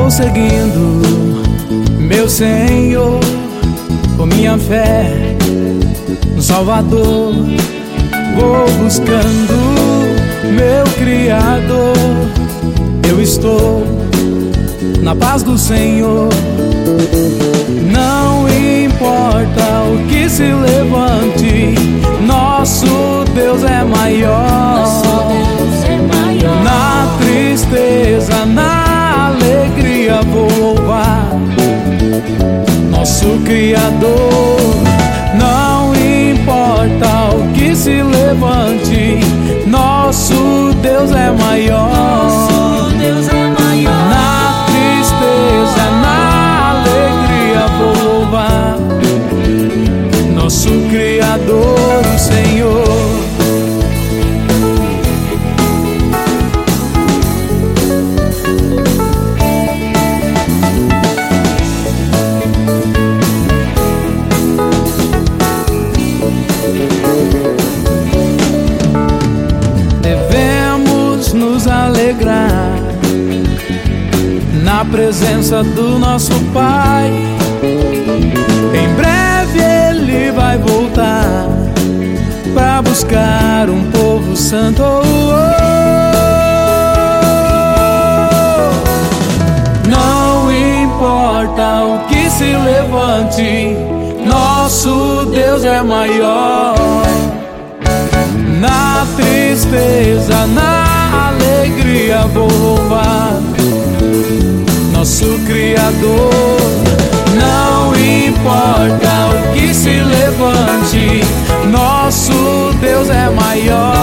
Vou seguindo meu Senhor, com minha fé no Salvador. Vou buscando meu Criador. Eu estou na paz do Senhor. Não importa o que se levante, nosso Deus é maior. Na tristeza, na alegria vou louvar nosso Criador. Não importa o que se levante, nosso Deus é maior. Na tristeza, na alegria vou louvar nosso Criador, o Senhor. Devemos nos alegrar na presença do nosso Pai. Em breve Ele vai voltar para buscar um povo santo. Não importa o que se levante, nosso Deus é maior. Na tristeza, na alegria vou louvar nosso Criador. Não importa o que se levante, nosso Deus é maior.